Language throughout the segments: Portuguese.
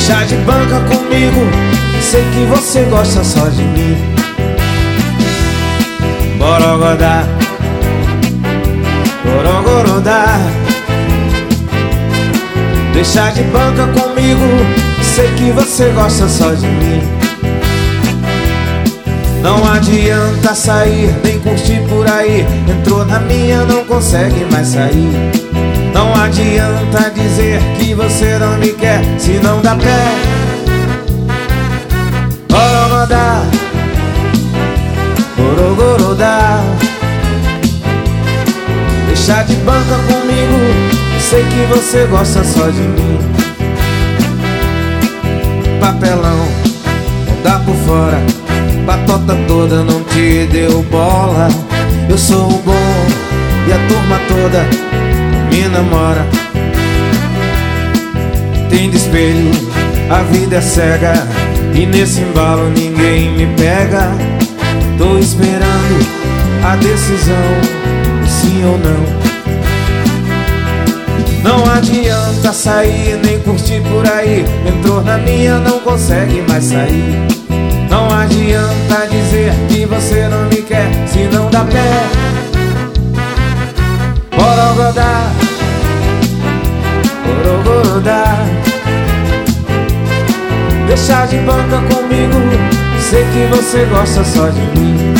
Deixar de banca comigo, sei que você gosta só de mim. Borogodá, borogodá. Deixar de banca comigo, sei que você gosta só de mim. Não adianta sair, nem curtir por aí. Entrou na minha, não consegue mais sair. Não adianta dizer que você não me quer, se não dá pé. Borogodá, borogodá. Deixar de banca comigo, sei que você gosta só de mim. Papelão, não dá por fora. Patota toda não te deu bola. Eu sou o bom e a turma toda me namora. Tem de espelho, a vida é cega, e nesse embalo ninguém me pega. Tô esperando a decisão, sim ou não. Não adianta sair, nem curtir por aí. Entrou na minha, não consegue mais sair. Não adianta dizer que você não me quer, se não dá pé. Borogodá, borogodá. Deixar de banca comigo, sei que você gosta só de mim.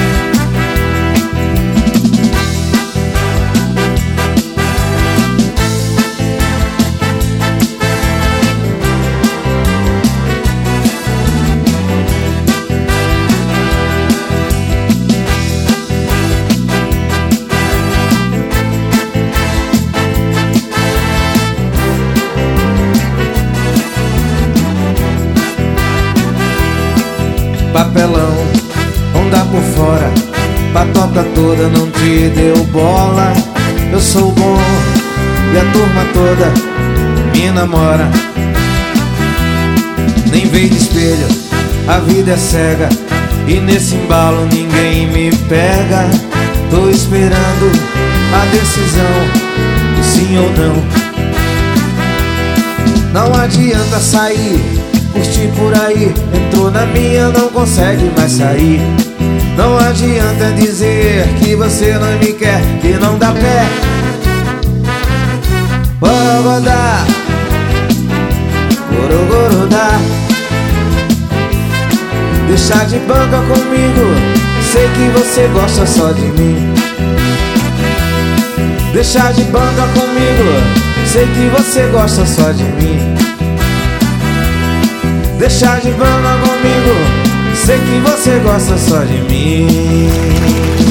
Papelão, não dá por fora. Patota toda não te deu bola. Eu sou bom e a turma toda me namora. Nem veio de espelho, a vida é cega, e nesse embalo ninguém me pega. Tô esperando a decisão, sim ou não. Não adianta sair, curtir por aí. Entrou na minha, não consegue mais sair. Não adianta dizer que você não me quer, que não dá pé. Borogodá, borogodá. Deixar de banca comigo, sei que você gosta só de mim. Deixar de banca comigo, sei que você gosta só de mim. Deixar de banca comigo, sei que você gosta só de mim.